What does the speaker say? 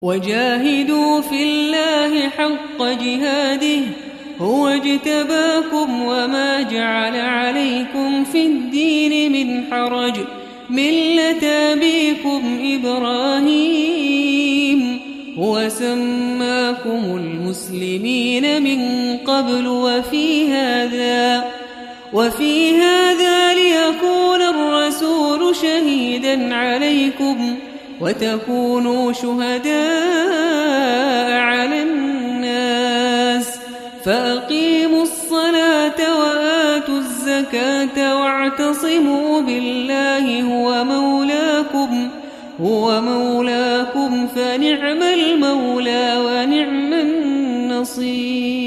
وجاهدوا في الله حق جهاده هو اجتباكم وما جعل عليكم في الدين من حرج ملة أبيكم إبراهيم هو سماكم المسلمين من قبل وفي هذا ليكون الرسول شهيدا عليكم وتكونوا شهداء على الناس فأقيموا الصلاة وآتوا الزكاة واعتصموا بالله هو مولاكم فنعم المولى ونعم النصير.